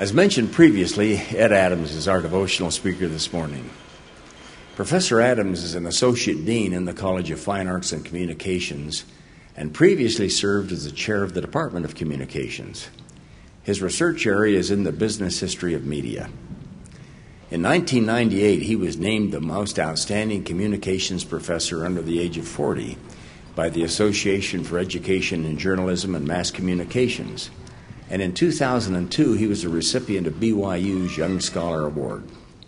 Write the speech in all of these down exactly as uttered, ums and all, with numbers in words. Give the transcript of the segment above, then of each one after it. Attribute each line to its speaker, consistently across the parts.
Speaker 1: As mentioned previously, Ed Adams is our devotional speaker this morning. Professor Adams is an associate dean in the College of Fine Arts and Communications and previously served as the chair of the Department of Communications. His research area is in the business history of media. In nineteen ninety-eight, he was named the most outstanding communications professor under the age of forty by the Association for Education in Journalism and Mass Communications. And in two thousand two, he was a recipient of B Y U's Young Scholar Award.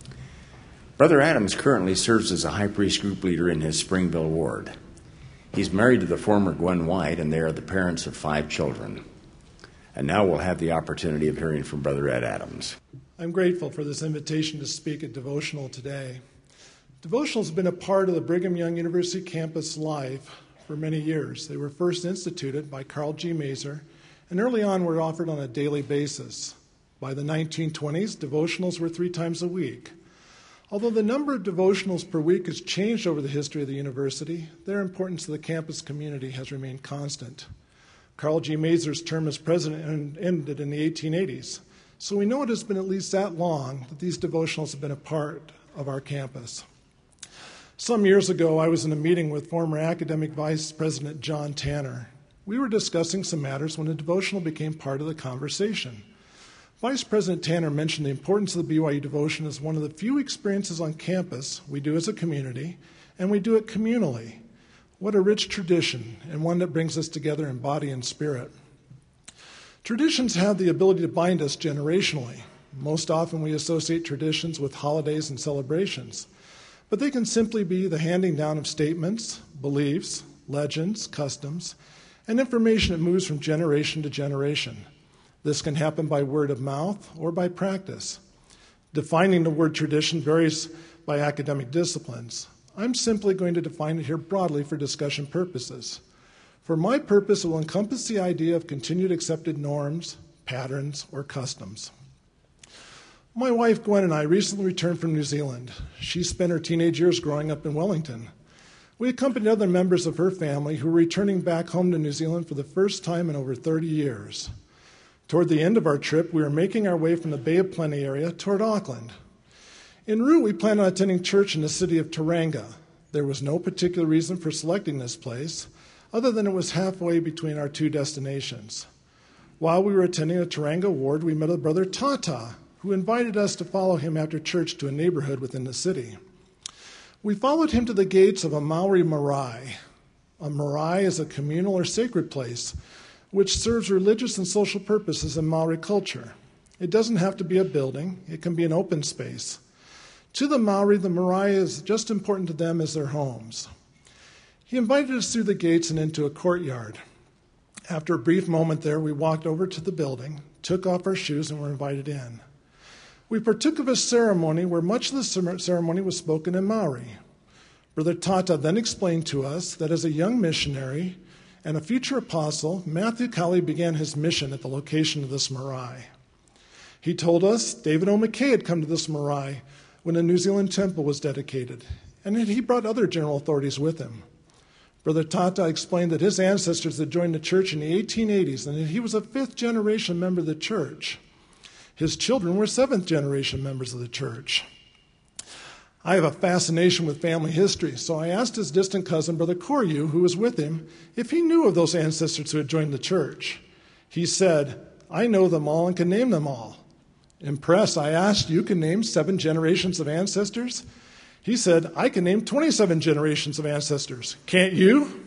Speaker 1: Brother Adams currently serves as a high priest group leader in his Springville ward. He's married to the former Gwen White, and they are the parents of five children. And now we'll have the opportunity of hearing from Brother Ed Adams.
Speaker 2: I'm grateful for this invitation to speak at Devotional today. Devotional has been a part of the Brigham Young University campus life for many years. They were first instituted by Carl G. Mazer, and early on were offered on a daily basis. By the nineteen twenties, devotionals were three times a week. Although the number of devotionals per week has changed over the history of the university, their importance to the campus community has remained constant. Carl G. Mazer's term as president ended in the eighteen eighties, so we know it has been at least that long that these devotionals have been a part of our campus. Some years ago, I was in a meeting with former academic vice president John Tanner. We were discussing some matters when a devotional became part of the conversation. Vice President Tanner mentioned the importance of the B Y U devotion as one of the few experiences on campus we do as a community, and we do it communally. What a rich tradition, and one that brings us together in body and spirit. Traditions have the ability to bind us generationally. Most often we associate traditions with holidays and celebrations, but they can simply be the handing down of statements, beliefs, legends, customs, and information that moves from generation to generation. This can happen by word of mouth or by practice. Defining the word tradition varies by academic disciplines. I'm simply going to define it here broadly for discussion purposes. For my purpose, it will encompass the idea of continued accepted norms, patterns, or customs. My wife, Gwen, and I recently returned from New Zealand. She spent her teenage years growing up in Wellington. We accompanied other members of her family who were returning back home to New Zealand for the first time in over thirty years. Toward the end of our trip, we were making our way from the Bay of Plenty area toward Auckland. En route, we planned on attending church in the city of Tauranga. There was no particular reason for selecting this place, other than it was halfway between our two destinations. While we were attending the Tauranga ward, we met a brother Tata, who invited us to follow him after church to a neighborhood within the city. We followed him to the gates of a Maori marae. A marae is a communal or sacred place which serves religious and social purposes in Maori culture. It doesn't have to be a building. It can be an open space. To the Maori, the marae is just as important to them as their homes. He invited us through the gates and into a courtyard. After a brief moment there, we walked over to the building, took off our shoes, and were invited in. We partook of a ceremony where much of the ceremony was spoken in Maori. Brother Tata then explained to us that as a young missionary and a future apostle, Matthew Cowley began his mission at the location of this marae. He told us David O. McKay had come to this marae when a New Zealand temple was dedicated, and that he brought other general authorities with him. Brother Tata explained that his ancestors had joined the church in the eighteen eighties and that he was a fifth-generation member of the church. His children were seventh-generation members of the church. I have a fascination with family history, so I asked his distant cousin, Brother Koryu, who was with him, if he knew of those ancestors who had joined the church. He said, "I know them all and can name them all." Impressed, I asked, "You can name seven generations of ancestors?" He said, "I can name twenty-seven generations of ancestors. Can't you?"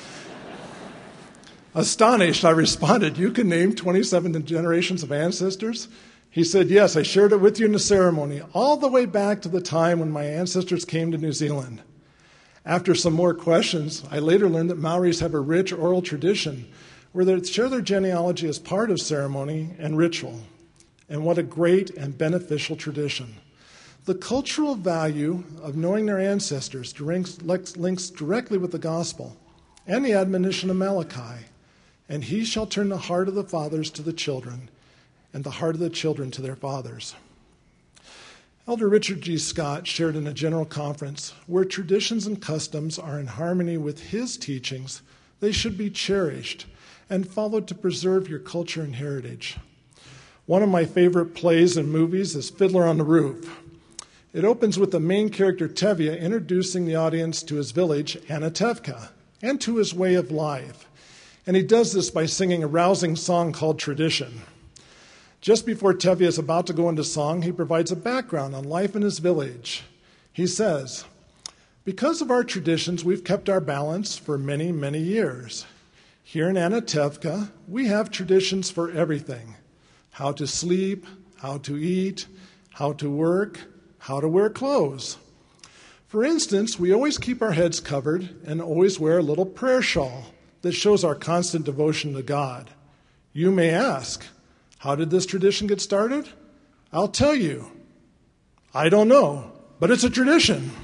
Speaker 2: Astonished, I responded, "You can name twenty-seven generations of ancestors?" He said, "Yes, I shared it with you in the ceremony, all the way back to the time when my ancestors came to New Zealand." After some more questions, I later learned that Maoris have a rich oral tradition where they share their genealogy as part of ceremony and ritual. And what a great and beneficial tradition. The cultural value of knowing their ancestors links directly with the gospel and the admonition of Malachi. And he shall turn the heart of the fathers to the children, and the heart of the children to their fathers. Elder Richard G. Scott shared in a general conference, where traditions and customs are in harmony with his teachings, they should be cherished and followed to preserve your culture and heritage. One of my favorite plays and movies is Fiddler on the Roof. It opens with the main character, Tevye, introducing the audience to his village, Anatevka, and to his way of life. And he does this by singing a rousing song called Tradition. Just before Tevye is about to go into song, he provides a background on life in his village. He says, "Because of our traditions, we've kept our balance for many, many years. Here in Anatevka, we have traditions for everything. How to sleep, how to eat, how to work, how to wear clothes. For instance, we always keep our heads covered and always wear a little prayer shawl that shows our constant devotion to God. You may ask, how did this tradition get started? I'll tell you. I don't know, but it's a tradition."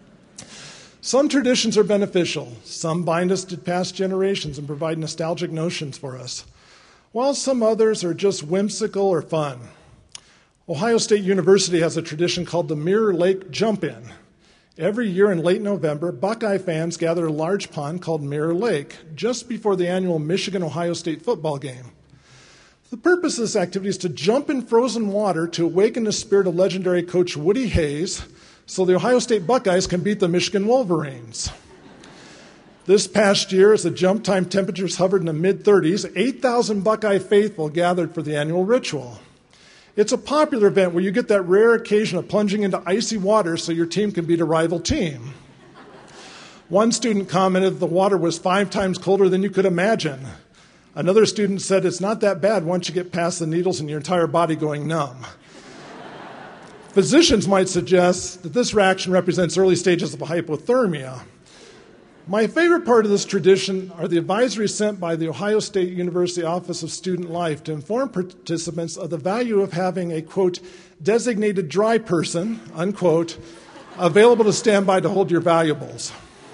Speaker 2: Some traditions are beneficial. Some bind us to past generations and provide nostalgic notions for us, while some others are just whimsical or fun. Ohio State University has a tradition called the Mirror Lake Jump-In. Every year in late November, Buckeye fans gather at a large pond called Mirror Lake just before the annual Michigan-Ohio State football game. The purpose of this activity is to jump in frozen water to awaken the spirit of legendary coach Woody Hayes so the Ohio State Buckeyes can beat the Michigan Wolverines. This past year, as the jump time temperatures hovered in the mid-thirties, eight thousand Buckeye faithful gathered for the annual ritual. It's a popular event where you get that rare occasion of plunging into icy water so your team can beat a rival team. One student commented the water was five times colder than you could imagine. Another student said it's not that bad once you get past the needles and your entire body going numb. Physicians might suggest that this reaction represents early stages of hypothermia. My favorite part of this tradition are the advisories sent by the Ohio State University Office of Student Life to inform participants of the value of having a, quote, designated dry person, unquote, available to stand by to hold your valuables.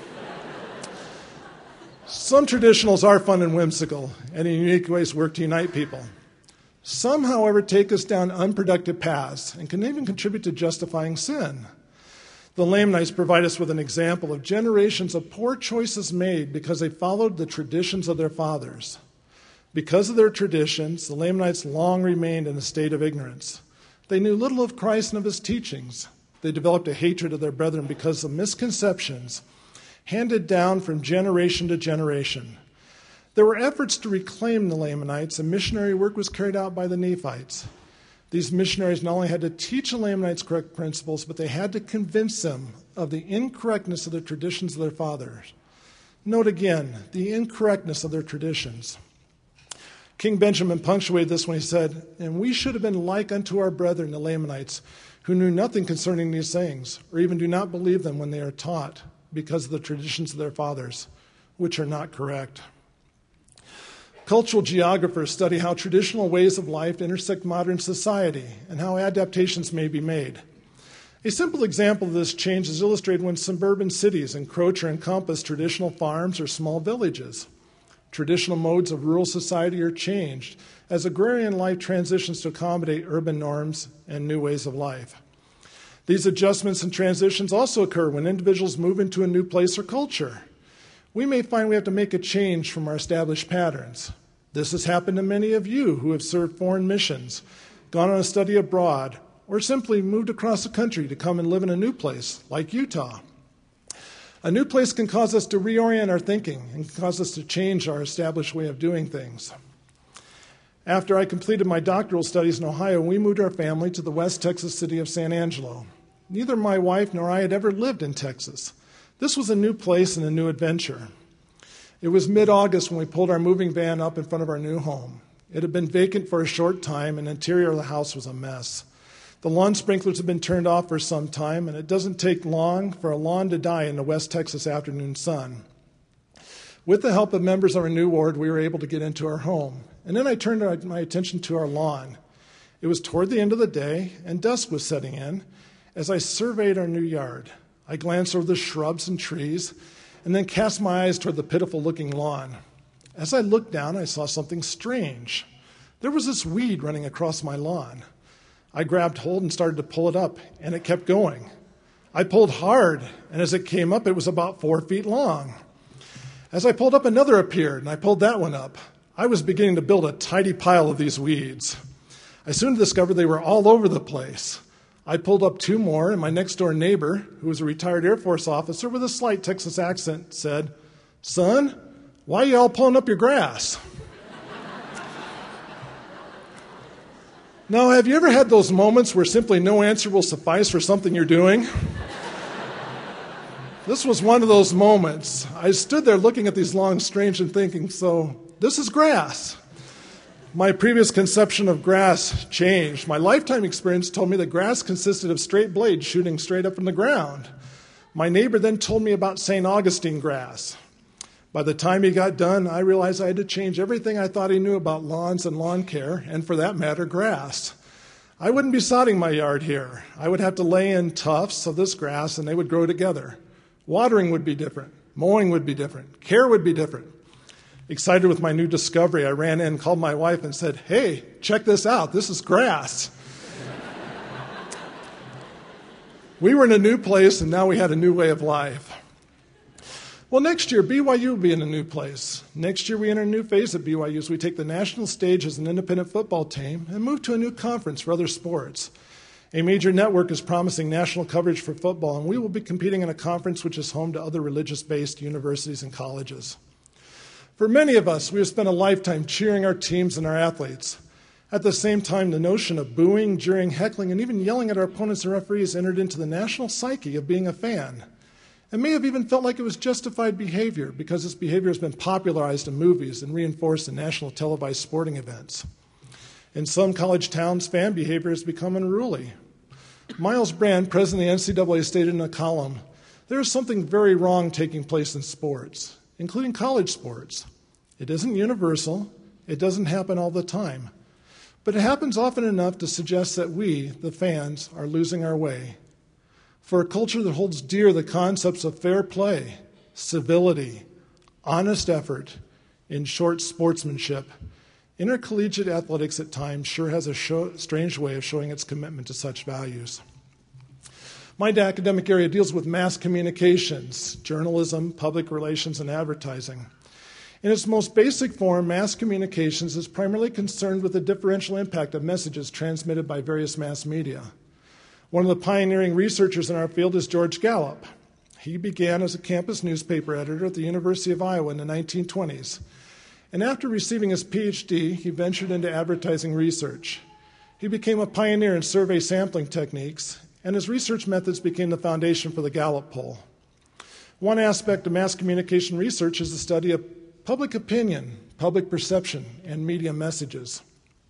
Speaker 2: Some traditionals are fun and whimsical, and in unique ways work to unite people. Some, however, take us down unproductive paths and can even contribute to justifying sin. The Lamanites provide us with an example of generations of poor choices made because they followed the traditions of their fathers. Because of their traditions, the Lamanites long remained in a state of ignorance. They knew little of Christ and of his teachings. They developed a hatred of their brethren because of misconceptions handed down from generation to generation. There were efforts to reclaim the Lamanites, and missionary work was carried out by the Nephites. These missionaries not only had to teach the Lamanites correct principles, but they had to convince them of the incorrectness of the traditions of their fathers. Note again, the incorrectness of their traditions. King Benjamin punctuated this when he said, "And we should have been like unto our brethren, the Lamanites, who knew nothing concerning these things, or even do not believe them when they are taught, because of the traditions of their fathers, which are not correct." Cultural geographers study how traditional ways of life intersect modern society and how adaptations may be made. A simple example of this change is illustrated when suburban cities encroach or encompass traditional farms or small villages. Traditional modes of rural society are changed as agrarian life transitions to accommodate urban norms and new ways of life. These adjustments and transitions also occur when individuals move into a new place or culture. We may find we have to make a change from our established patterns. This has happened to many of you who have served foreign missions, gone on a study abroad, or simply moved across the country to come and live in a new place, like Utah. A new place can cause us to reorient our thinking and cause us to change our established way of doing things. After I completed my doctoral studies in Ohio, we moved our family to the West Texas city of San Angelo. Neither my wife nor I had ever lived in Texas. This was a new place and a new adventure. It was mid-August when we pulled our moving van up in front of our new home. It had been vacant for a short time, and the interior of the house was a mess. The lawn sprinklers had been turned off for some time, and it doesn't take long for a lawn to die in the West Texas afternoon sun. With the help of members of our new ward, we were able to get into our home. And then I turned my attention to our lawn. It was toward the end of the day, and dusk was setting in. As I surveyed our new yard, I glanced over the shrubs and trees, and then cast my eyes toward the pitiful-looking lawn. As I looked down, I saw something strange. There was this weed running across my lawn. I grabbed hold and started to pull it up, and it kept going. I pulled hard, and as it came up, it was about four feet long. As I pulled up, another appeared, and I pulled that one up. I was beginning to build a tidy pile of these weeds. I soon discovered they were all over the place. I pulled up two more, and my next-door neighbor, who was a retired Air Force officer with a slight Texas accent, said, "Son, why are you all pulling up your grass?" Now, have you ever had those moments where simply no answer will suffice for something you're doing? This was one of those moments. I stood there looking at these long strings and thinking, so this is grass. My previous conception of grass changed. My lifetime experience told me that grass consisted of straight blades shooting straight up from the ground. My neighbor then told me about Saint Augustine grass. By the time he got done, I realized I had to change everything I thought he knew about lawns and lawn care, and for that matter, grass. I wouldn't be sodding my yard here. I would have to lay in tufts of this grass, and they would grow together. Watering would be different. Mowing would be different. Care would be different. Excited with my new discovery, I ran in, called my wife, and said, "Hey, check this out. This is grass." We were in a new place, and now we had a new way of life. Well, next year, B Y U will be in a new place. Next year, we enter a new phase at B Y U as we take the national stage as an independent football team and move to a new conference for other sports. A major network is promising national coverage for football, and we will be competing in a conference which is home to other religious-based universities and colleges. For many of us, we have spent a lifetime cheering our teams and our athletes. At the same time, the notion of booing, jeering, heckling, and even yelling at our opponents and referees entered into the national psyche of being a fan. It may have even felt like it was justified behavior because this behavior has been popularized in movies and reinforced in national televised sporting events. In some college towns, fan behavior has become unruly. Miles Brand, president of the N C double A, stated in a column, "There is something very wrong taking place in sports, including college sports. It isn't universal. It doesn't happen all the time. But it happens often enough to suggest that we, the fans, are losing our way. For a culture that holds dear the concepts of fair play, civility, honest effort, in short, sportsmanship, intercollegiate athletics at times sure has a show, strange way of showing its commitment to such values." My academic area deals with mass communications, journalism, public relations, and advertising. In its most basic form, mass communications is primarily concerned with the differential impact of messages transmitted by various mass media. One of the pioneering researchers in our field is George Gallup. He began as a campus newspaper editor at the University of Iowa in the nineteen twenties. And after receiving his P H D, he ventured into advertising research. He became a pioneer in survey sampling techniques, and his research methods became the foundation for the Gallup poll. One aspect of mass communication research is the study of public opinion, public perception, and media messages.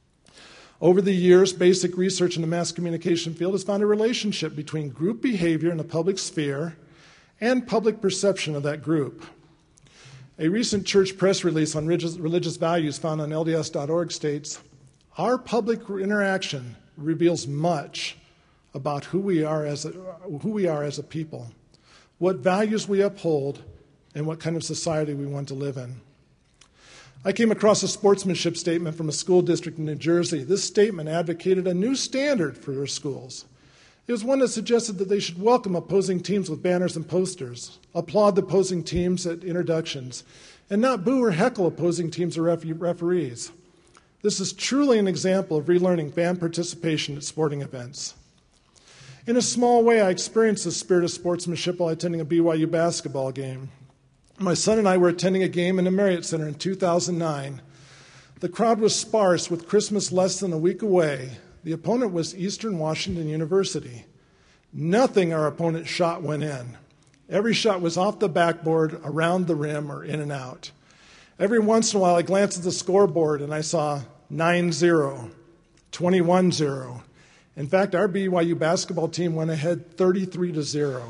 Speaker 2: Over the years, basic research in the mass communication field has found a relationship between group behavior in the public sphere and public perception of that group. A recent church press release on religious values found on L D S dot org states, "Our public interaction reveals much about who we are as a, who we are as a people, what values we uphold, and what kind of society we want to live in." I came across a sportsmanship statement from a school district in New Jersey. This statement advocated a new standard for their schools. It was one that suggested that they should welcome opposing teams with banners and posters, applaud the opposing teams at introductions, and not boo or heckle opposing teams or ref- referees. This is truly an example of relearning fan participation at sporting events. In a small way, I experienced the spirit of sportsmanship while attending a B Y U basketball game. My son and I were attending a game in the Marriott Center in two thousand nine. The crowd was sparse, with Christmas less than a week away. The opponent was Eastern Washington University. Nothing our opponent shot went in. Every shot was off the backboard, around the rim, or in and out. Every once in a while, I glanced at the scoreboard and I saw nine zero, twenty-one zero. In fact, our B Y U basketball team went ahead thirty-three to zero.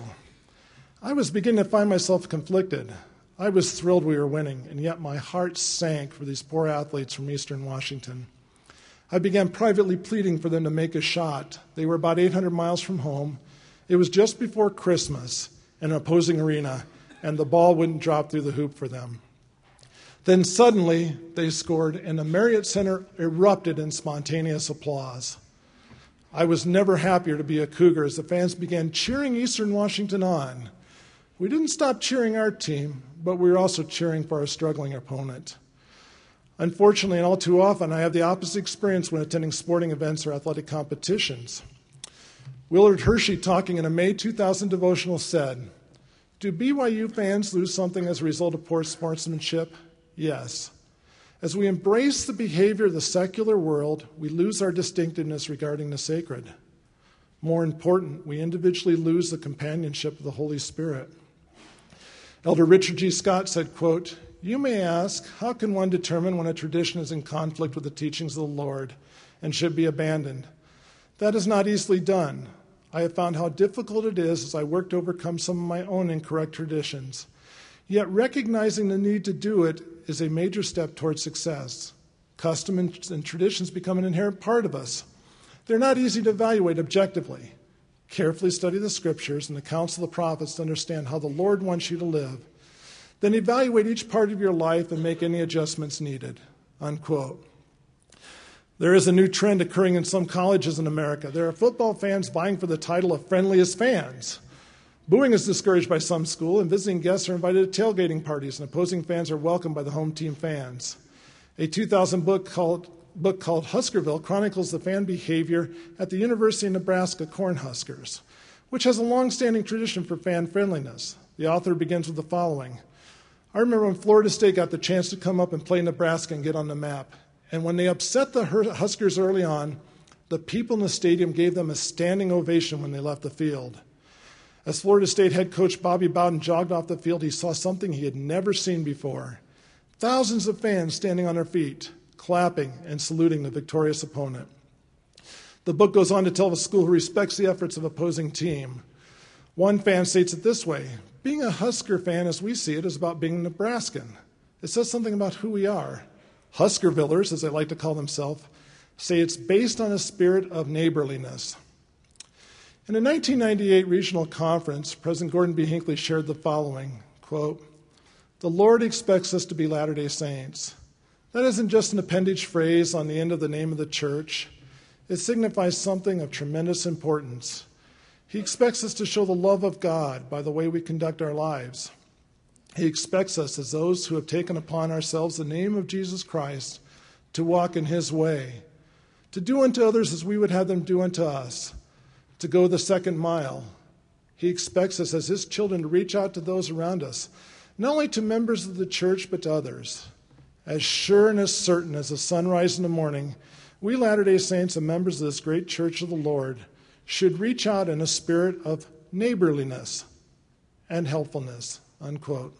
Speaker 2: I was beginning to find myself conflicted. I was thrilled we were winning, and yet my heart sank for these poor athletes from Eastern Washington. I began privately pleading for them to make a shot. They were about eight hundred miles from home. It was just before Christmas in an opposing arena, and the ball wouldn't drop through the hoop for them. Then suddenly they scored, and the Marriott Center erupted in spontaneous applause. I was never happier to be a Cougar as the fans began cheering Eastern Washington on. We didn't stop cheering our team, but we were also cheering for our struggling opponent. Unfortunately, and all too often, I have the opposite experience when attending sporting events or athletic competitions. Willard Hershey, talking in a May two thousand devotional, said, "Do B Y U fans lose something as a result of poor sportsmanship? Yes. As we embrace the behavior of the secular world, we lose our distinctiveness regarding the sacred. More important, we individually lose the companionship of the Holy Spirit." Elder Richard G. Scott said, quote, "You may ask, how can one determine when a tradition is in conflict with the teachings of the Lord and should be abandoned? That is not easily done. I have found how difficult it is as I work to overcome some of my own incorrect traditions. Yet recognizing the need to do it is a major step towards success. Custom and, and traditions become an inherent part of us. They're not easy to evaluate objectively. Carefully study the scriptures and the counsel of the prophets to understand how the Lord wants you to live. Then evaluate each part of your life and make any adjustments needed." Unquote. There is a new trend occurring in some colleges in America. There are football fans vying for the title of friendliest fans. Booing is discouraged by some school, and visiting guests are invited to tailgating parties, and opposing fans are welcomed by the home team fans. A two thousand book called, book called Huskerville chronicles the fan behavior at the University of Nebraska Cornhuskers, which has a long-standing tradition for fan friendliness. The author begins with the following. "I remember when Florida State got the chance to come up and play Nebraska and get on the map. And when they upset the Huskers early on, the people in the stadium gave them a standing ovation when they left the field. As Florida State head coach Bobby Bowden jogged off the field, he saw something he had never seen before. Thousands of fans standing on their feet, clapping and saluting the victorious opponent." The book goes on to tell of a school who respects the efforts of opposing team. One fan states it this way, "Being a Husker fan, as we see it, is about being Nebraskan. It says something about who we are. Huskervillers, as they like to call themselves, say it's based on a spirit of neighborliness." In a nineteen ninety-eight regional conference, President Gordon B. Hinckley shared the following, quote, "The Lord expects us to be Latter-day Saints. That isn't just an appendage phrase on the end of the name of the church. It signifies something of tremendous importance. He expects us to show the love of God by the way we conduct our lives. He expects us, as those who have taken upon ourselves the name of Jesus Christ, to walk in his way, to do unto others as we would have them do unto us, to go the second mile. He expects us as his children to reach out to those around us, not only to members of the church, but to others. As sure and as certain as the sunrise in the morning, we Latter-day Saints and members of this great church of the Lord should reach out in a spirit of neighborliness and helpfulness." Unquote.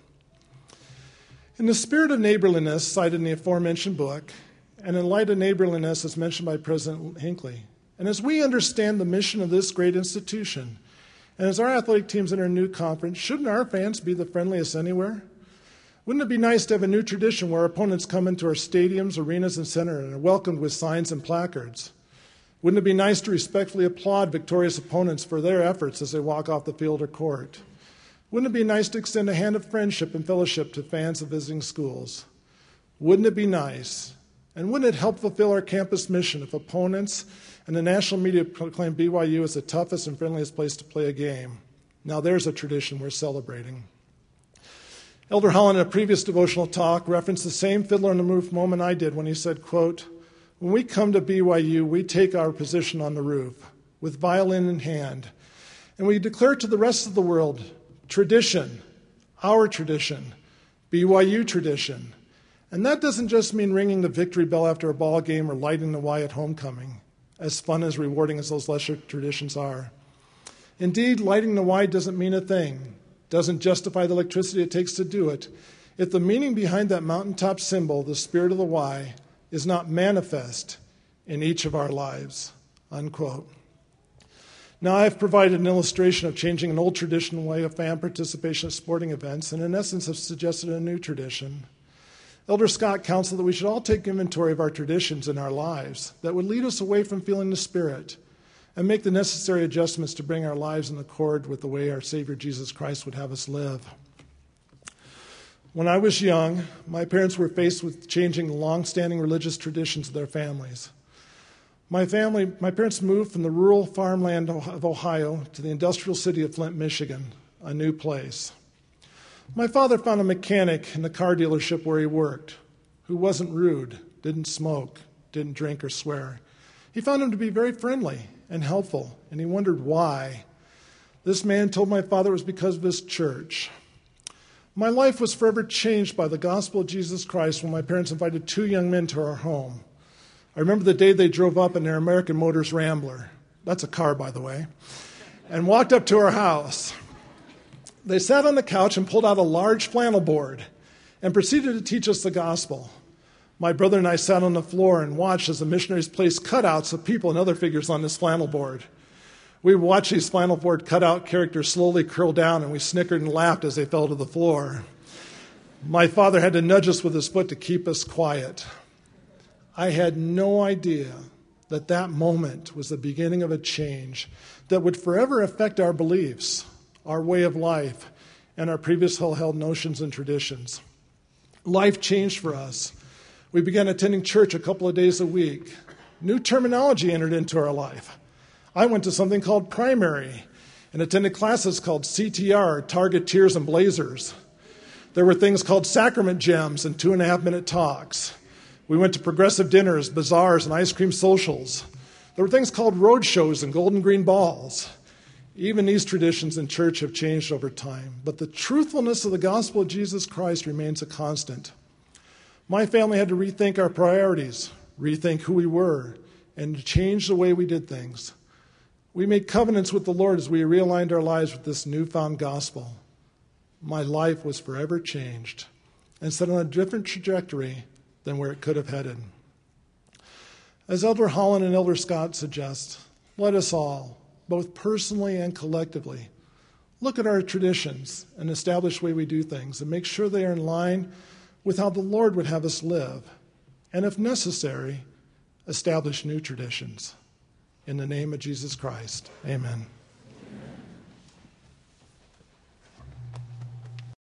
Speaker 2: In the spirit of neighborliness cited in the aforementioned book, and in light of neighborliness as mentioned by President Hinckley, and as we understand the mission of this great institution, and as our athletic teams enter a new conference, shouldn't our fans be the friendliest anywhere? Wouldn't it be nice to have a new tradition where opponents come into our stadiums, arenas, and center and are welcomed with signs and placards? Wouldn't it be nice to respectfully applaud victorious opponents for their efforts as they walk off the field or court? Wouldn't it be nice to extend a hand of friendship and fellowship to fans of visiting schools? Wouldn't it be nice, and wouldn't it help fulfill our campus mission if opponents and the national media proclaim B Y U as the toughest and friendliest place to play a game? Now there's a tradition we're celebrating. Elder Holland, in a previous devotional talk, referenced the same fiddler on the roof moment I did when he said, quote, "When we come to B Y U, we take our position on the roof with violin in hand, and we declare to the rest of the world, tradition, our tradition, B Y U tradition. And that doesn't just mean ringing the victory bell after a ball game or lighting the Y at homecoming, as fun as rewarding as those lesser traditions are. Indeed, lighting the Y doesn't mean a thing, doesn't justify the electricity it takes to do it, if the meaning behind that mountaintop symbol, the spirit of the Y, is not manifest in each of our lives." Unquote. Now, I've provided an illustration of changing an old traditional way of fan participation at sporting events, and in essence have suggested a new tradition. Elder Scott counseled that we should all take inventory of our traditions in our lives that would lead us away from feeling the Spirit and make the necessary adjustments to bring our lives in accord with the way our Savior Jesus Christ would have us live. When I was young, my parents were faced with changing the long-standing religious traditions of their families. My family, my parents moved from the rural farmland of Ohio to the industrial city of Flint, Michigan, a new place. My father found a mechanic in the car dealership where he worked, who wasn't rude, didn't smoke, didn't drink or swear. He found him to be very friendly and helpful, and he wondered why. This man told my father it was because of his church. My life was forever changed by the gospel of Jesus Christ when my parents invited two young men to our home. I remember the day they drove up in their American Motors Rambler. That's a car, by the way. And walked up to our house. They sat on the couch and pulled out a large flannel board and proceeded to teach us the gospel. My brother and I sat on the floor and watched as the missionaries placed cutouts of people and other figures on this flannel board. We watched these flannel board cutout characters slowly curl down, and we snickered and laughed as they fell to the floor. My father had to nudge us with his foot to keep us quiet. I had no idea that that moment was the beginning of a change that would forever affect our beliefs, our way of life, and our previously held notions and traditions. Life changed for us. We began attending church a couple of days a week. New terminology entered into our life. I went to something called primary and attended classes called C T R, Targeteers and Blazers. There were things called sacrament gems and two and a half minute talks. We went to progressive dinners, bazaars, and ice cream socials. There were things called road shows and golden green balls. Even these traditions in church have changed over time, but the truthfulness of the gospel of Jesus Christ remains a constant. My family had to rethink our priorities, rethink who we were, and change the way we did things. We made covenants with the Lord as we realigned our lives with this newfound gospel. My life was forever changed and set on a different trajectory than where it could have headed. As Elder Holland and Elder Scott suggest, let us all, both personally and collectively, look at our traditions and establish the way we do things and make sure they are in line with how the Lord would have us live, and if necessary, establish new traditions. In the name of Jesus Christ, amen.